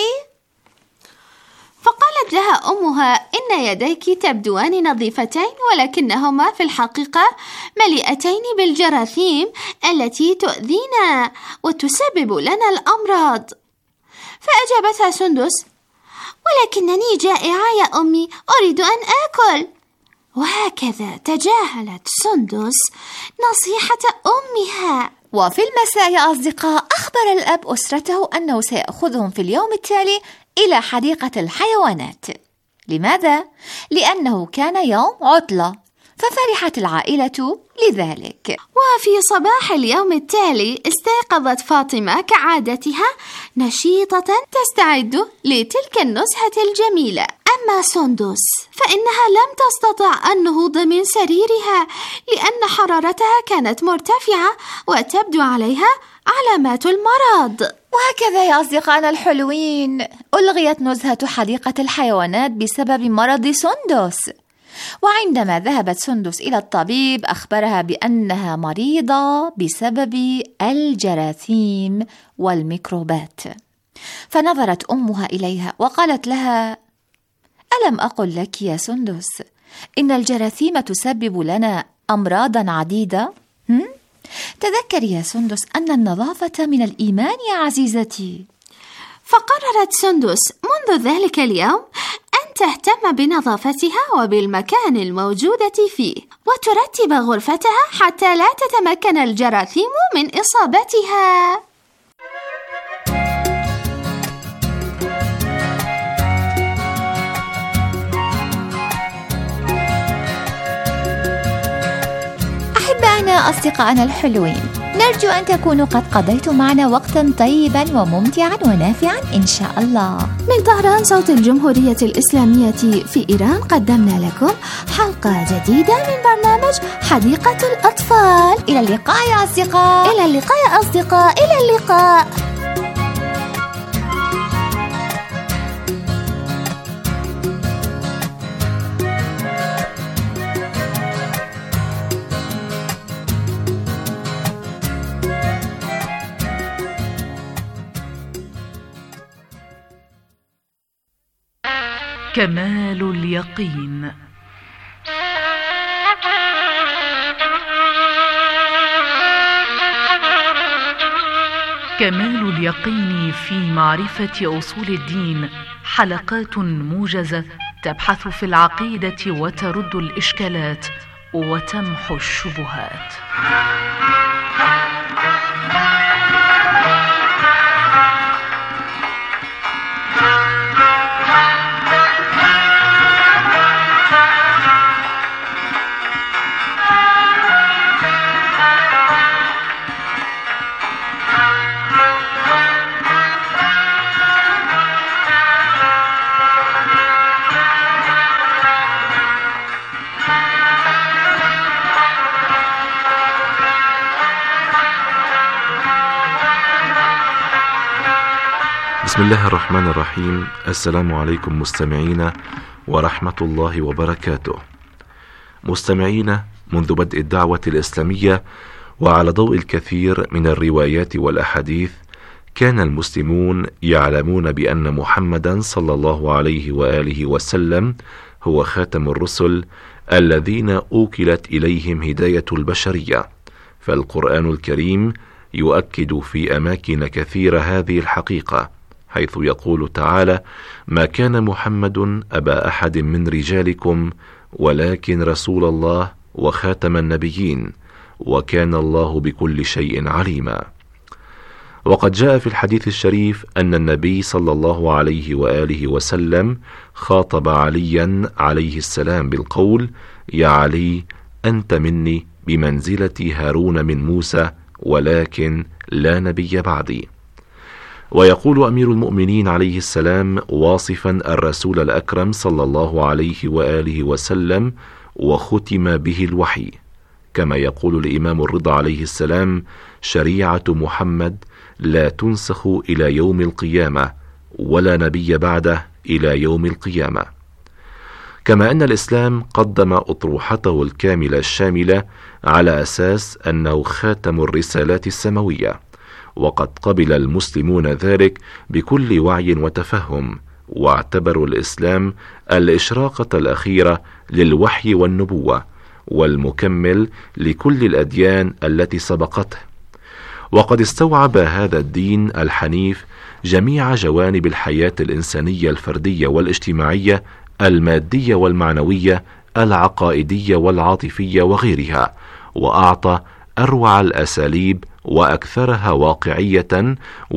فقالت لها أمها: إن يديك تبدوان نظيفتين، ولكنهما في الحقيقة مليئتين بالجراثيم التي تؤذينا وتسبب لنا الأمراض. فأجابتها سندس: ولكنني جائعة يا أمي، أريد أن آكل. وهكذا تجاهلت سندس نصيحة أمها. وفي المساء يا أصدقاء، أخبر الأب أسرته أنه سيأخذهم في اليوم التالي إلى حديقة الحيوانات. لماذا؟ لأنه كان يوم عطلة، ففرحت العائلة لذلك. وفي صباح اليوم التالي استيقظت فاطمة كعادتها نشيطة تستعد لتلك النزهة الجميلة. أما سندس فإنها لم تستطع النهوض من سريرها لأن حرارتها كانت مرتفعة وتبدو عليها علامات المرض. وهكذا يا أصدقائنا الحلوين، ألغيت نزهة حديقة الحيوانات بسبب مرض سندس. وعندما ذهبت سندس إلى الطبيب أخبرها بأنها مريضة بسبب الجراثيم والميكروبات. فنظرت أمها إليها وقالت لها: ألم أقل لك يا سندس إن الجراثيم تسبب لنا أمراضا عديدة؟ تذكري يا سندس أن النظافة من الإيمان يا عزيزتي. فقررت سندس منذ ذلك اليوم أن تهتم بنظافتها وبالمكان الموجودة فيه، وترتب غرفتها حتى لا تتمكن الجراثيم من إصابتها. أحبائنا أصدقائنا الحلوين، نرجو أن تكونوا قد قضيتم معنا وقتا طيبا وممتعا ونافعا إن شاء الله. من طهران صوت الجمهورية الإسلامية في إيران قدمنا لكم حلقة جديدة من برنامج حديقة الأطفال. إلى اللقاء يا أصدقاء. إلى اللقاء يا أصدقاء. إلى اللقاء. كمال اليقين. كمال اليقين في معرفة أصول الدين، حلقات موجزة تبحث في العقيدة وترد الإشكالات وتمحو الشبهات. بسم الله الرحمن الرحيم. السلام عليكم مستمعينا ورحمة الله وبركاته. مستمعينا، منذ بدء الدعوة الإسلامية وعلى ضوء الكثير من الروايات والأحاديث، كان المسلمون يعلمون بأن محمدا صلى الله عليه وآله وسلم هو خاتم الرسل الذين أوكلت إليهم هداية البشرية. فالقرآن الكريم يؤكد في أماكن كثيرة هذه الحقيقة، حيث يقول تعالى: ما كان محمد أبا أحد من رجالكم ولكن رسول الله وخاتم النبيين وكان الله بكل شيء عليما. وقد جاء في الحديث الشريف أن النبي صلى الله عليه وآله وسلم خاطب عليا عليه السلام بالقول: يا علي، أنت مني بمنزلة هارون من موسى، ولكن لا نبي بعدي. ويقول أمير المؤمنين عليه السلام واصفا الرسول الأكرم صلى الله عليه وآله وسلم وختم به الوحي: كما يقول الإمام الرضا عليه السلام: شريعة محمد لا تنسخ إلى يوم القيامة، ولا نبي بعده إلى يوم القيامة. كما أن الإسلام قدم أطروحته الكاملة الشاملة على أساس أنه خاتم الرسالات السماوية، وقد قبل المسلمون ذلك بكل وعي وتفهم، واعتبروا الإسلام الإشراقة الأخيرة للوحي والنبوة، والمكمل لكل الأديان التي سبقته. وقد استوعب هذا الدين الحنيف جميع جوانب الحياة الإنسانية الفردية والاجتماعية، المادية والمعنوية، العقائدية والعاطفية وغيرها، وأعطى أروع الأساليب وأكثرها واقعية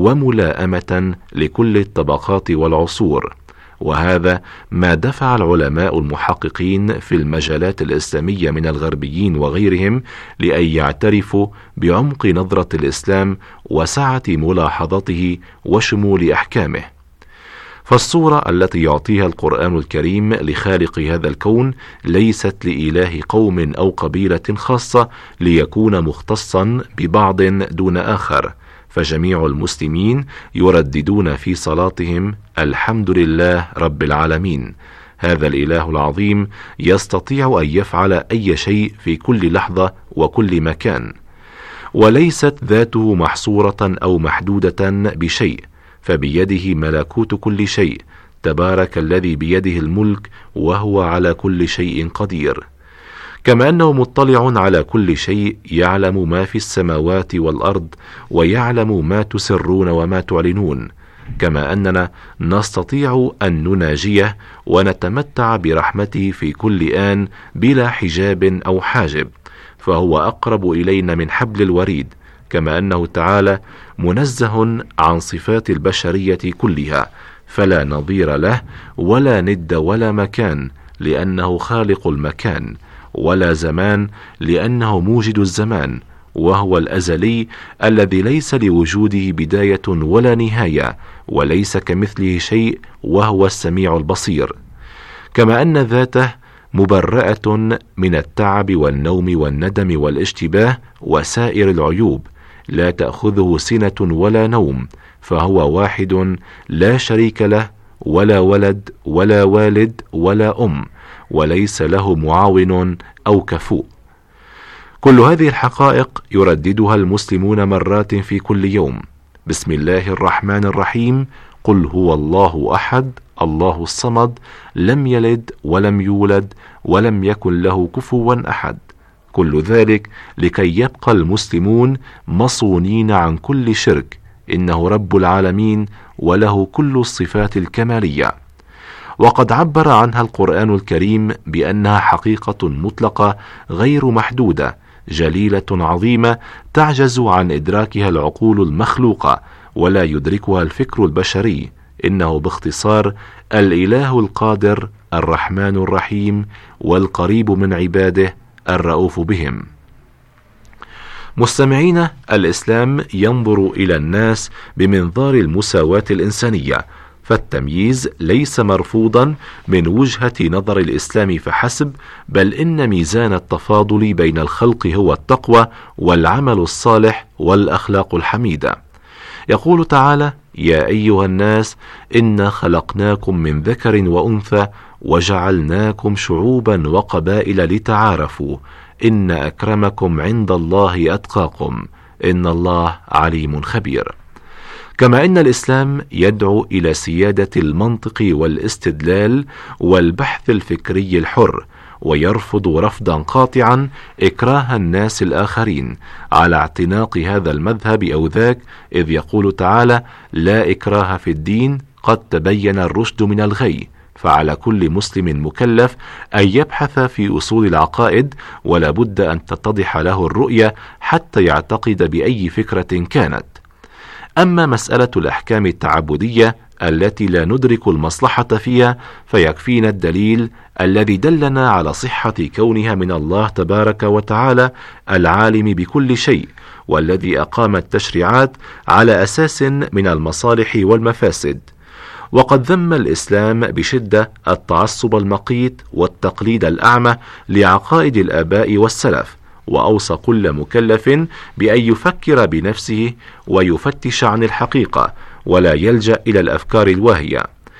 وملائمة لكل الطبقات والعصور. وهذا ما دفع العلماء المحققين في المجالات الإسلامية من الغربيين وغيرهم لأن يعترفوا بعمق نظرة الإسلام وسعة ملاحظته وشمول أحكامه. فالصورة التي يعطيها القرآن الكريم لخالق هذا الكون ليست لإله قوم أو قبيلة خاصة ليكون مختصا ببعض دون آخر، فجميع المسلمين يرددون في صلاتهم: الحمد لله رب العالمين. هذا الإله العظيم يستطيع أن يفعل أي شيء في كل لحظة وكل مكان، وليست ذاته محصورة أو محدودة بشيء، فبيده ملكوت كل شيء، تبارك الذي بيده الملك وهو على كل شيء قدير. كما أنه مطلع على كل شيء، يعلم ما في السماوات والأرض، ويعلم ما تسرون وما تعلنون. كما أننا نستطيع أن نناجيه ونتمتع برحمته في كل آن بلا حجاب أو حاجب، فهو أقرب إلينا من حبل الوريد. كما أنه تعالى منزه عن صفات البشرية كلها، فلا نظير له ولا ند ولا مكان لأنه خالق المكان، ولا زمان لأنه موجد الزمان، وهو الأزلي الذي ليس لوجوده بداية ولا نهاية، وليس كمثله شيء، وهو السميع البصير. كما أن ذاته مبرأة من التعب والنوم والندم والاشتباه وسائر العيوب، لا تأخذه سنة ولا نوم، فهو واحد لا شريك له، ولا ولد ولا والد ولا أم، وليس له معاون أو كفؤ. كل هذه الحقائق يرددها المسلمون مرات في كل يوم: بسم الله الرحمن الرحيم، قل هو الله أحد الله الصمد، لم يلد ولم يولد ولم يكن له كفوا أحد. كل ذلك لكي يبقى المسلمون مصونين عن كل شرك، إنه رب العالمين وله كل الصفات الكمالية. وقد عبر عنها القرآن الكريم بأنها حقيقة مطلقة غير محدودة، جليلة عظيمة تعجز عن إدراكها العقول المخلوقة ولا يدركها الفكر البشري. إنه باختصار الإله القادر الرحمن الرحيم، والقريب من عباده الرؤوف بهم. مستمعين، الإسلام ينظر إلى الناس بمنظار المساواة الإنسانية، فالتمييز ليس مرفوضا من وجهة نظر الإسلام فحسب، بل إن ميزان التفاضل بين الخلق هو التقوى والعمل الصالح والأخلاق الحميدة. يقول تعالى: يا أيها الناس إنا خلقناكم من ذكر وأنثى وجعلناكم شعوبا وقبائل لتعارفوا إن أكرمكم عند الله أتقاكم إن الله عليم خبير. كما أن الإسلام يدعو إلى سيادة المنطق والاستدلال والبحث الفكري الحر، ويرفض رفضا قاطعا إكراه الناس الآخرين على اعتناق هذا المذهب أو ذاك، إذ يقول تعالى: لا إكراه في الدين قد تبين الرشد من الغي. فعلى كل مسلم مكلف أن يبحث في أصول العقائد، ولا بد أن تتضح له الرؤية حتى يعتقد بأي فكرة كانت. أما مسألة الأحكام التعبدية التي لا ندرك المصلحة فيها، فيكفينا الدليل الذي دلنا على صحة كونها من الله تبارك وتعالى العالم بكل شيء، والذي أقام التشريعات على أساس من المصالح والمفاسد. وقد ذم الإسلام بشدة التعصب المقيت والتقليد الأعمى لعقائد الآباء والسلف، وأوصى كل مكلف بأن يفكر بنفسه ويفتش عن الحقيقة ولا يلجأ إلى الأفكار الواهية.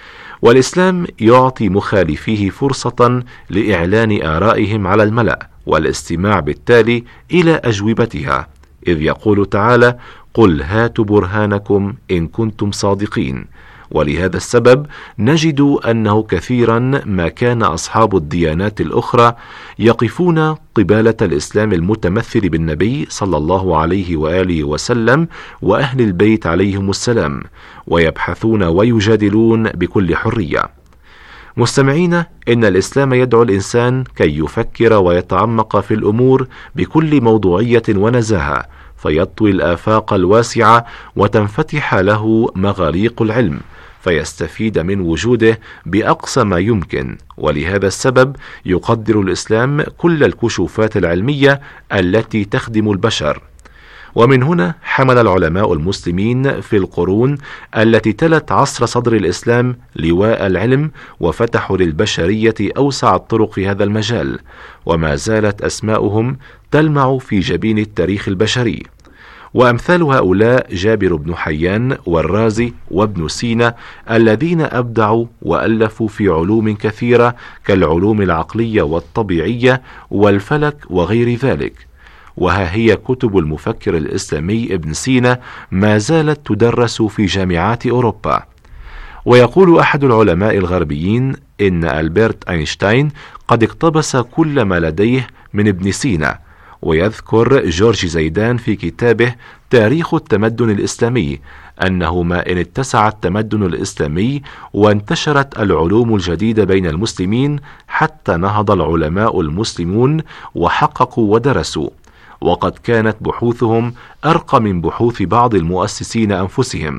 والإسلام يعطي مخالفيه فرصة لإعلان آرائهم على الملأ والاستماع بالتالي إلى أجوبتها، إذ يقول تعالى: قل هاتوا برهانكم إن كنتم صادقين. ولهذا السبب نجد أنه كثيرا ما كان أصحاب الديانات الأخرى يقفون قبالة الإسلام المتمثل بالنبي صلى الله عليه وآله وسلم وأهل البيت عليهم السلام، ويبحثون ويجادلون بكل حرية. مستمعين، إن الإسلام يدعو الإنسان كي يفكر ويتعمق في الأمور بكل موضوعية ونزاهة، فيطوي الآفاق الواسعة وتنفتح له مغاليق العلم، فيستفيد من وجوده بأقصى ما يمكن. ولهذا السبب يقدر الإسلام كل الكشوفات العلمية التي تخدم البشر. ومن هنا حمل العلماء المسلمين في القرون التي تلت عصر صدر الإسلام لواء العلم، وفتحوا للبشرية أوسع الطرق في هذا المجال، وما زالت أسماؤهم تلمع في جبين التاريخ البشري. وأمثال هؤلاء جابر بن حيان والرازي وابن سينا، الذين أبدعوا وألفوا في علوم كثيرة كالعلوم العقلية والطبيعية والفلك وغير ذلك. وها هي كتب المفكر الإسلامي ابن سينا ما زالت تدرس في جامعات أوروبا. ويقول أحد العلماء الغربيين إن ألبرت أينشتاين قد اقتبس كل ما لديه من ابن سينا. ويذكر جورج زيدان في كتابه تاريخ التمدن الإسلامي أنه ما إن اتسع التمدن الإسلامي وانتشرت العلوم الجديدة بين المسلمين حتى نهض العلماء المسلمون وحققوا ودرسوا، وقد كانت بحوثهم أرقى من بحوث بعض المؤسسين أنفسهم.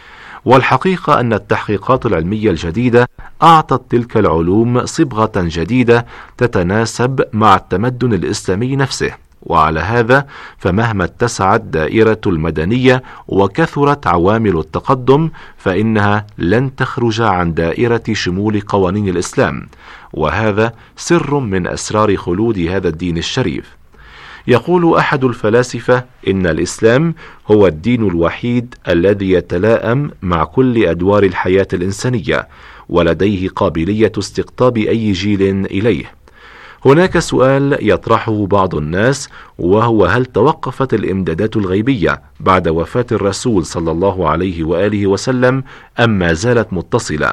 والحقيقة أن التحقيقات العلمية الجديدة أعطت تلك العلوم صبغة جديدة تتناسب مع التمدن الإسلامي نفسه. وعلى هذا فمهما اتسعت دائرة المدنية وكثرت عوامل التقدم، فإنها لن تخرج عن دائرة شمول قوانين الإسلام، وهذا سر من أسرار خلود هذا الدين الشريف. يقول أحد الفلاسفة إن الإسلام هو الدين الوحيد الذي يتلائم مع كل أدوار الحياة الإنسانية، ولديه قابلية استقطاب أي جيل إليه. هناك سؤال يطرحه بعض الناس، وهو: هل توقفت الإمدادات الغيبية بعد وفاة الرسول صلى الله عليه وآله وسلم أم ما زالت متصلة؟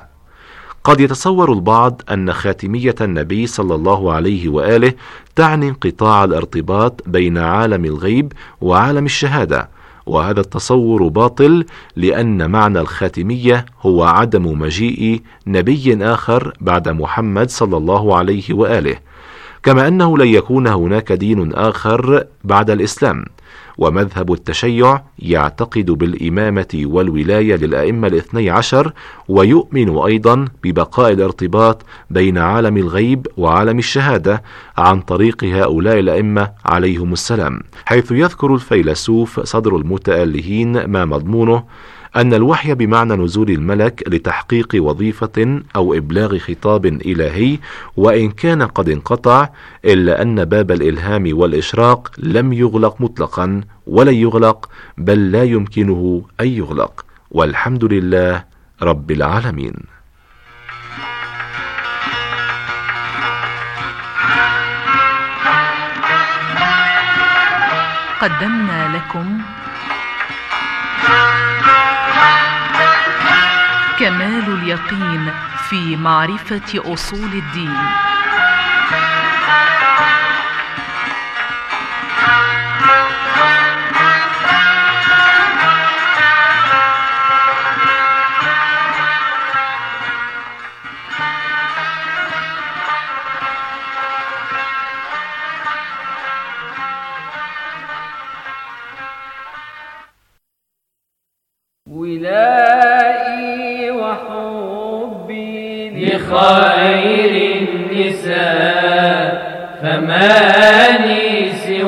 قد يتصور البعض أن خاتمية النبي صلى الله عليه وآله تعني انقطاع الارتباط بين عالم الغيب وعالم الشهادة، وهذا التصور باطل، لأن معنى الخاتمية هو عدم مجيء نبي آخر بعد محمد صلى الله عليه وآله، كما أنه لن يكون هناك دين آخر بعد الإسلام. ومذهب التشيع يعتقد بالإمامة والولاية للأئمة الاثني عشر، ويؤمن أيضا ببقاء الارتباط بين عالم الغيب وعالم الشهادة عن طريق هؤلاء الأئمة عليهم السلام، حيث يذكر الفيلسوف صدر المتألهين ما مضمونه أن الوحي بمعنى نزول الملك لتحقيق وظيفة أو إبلاغ خطاب إلهي، وإن كان قد انقطع، إلا أن باب الإلهام والإشراق لم يغلق مطلقا ولن يغلق، بل لا يمكنه أن يغلق، والحمد لله رب العالمين. قدمنا لكم كمال اليقين في معرفة أصول الدين. ولائي وحبي لخير النساء، فماني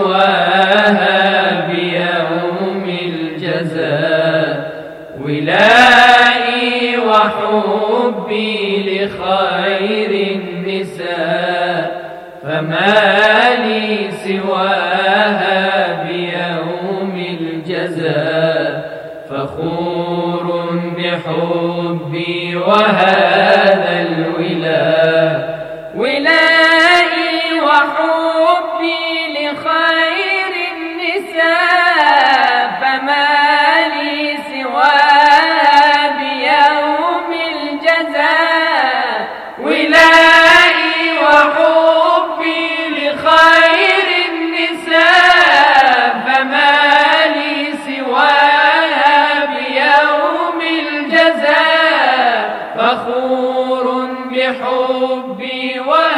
سواها بيوم الجزاء. ولائي وحبي لخير النساء، فماني سواها بحبي وهذا الولاء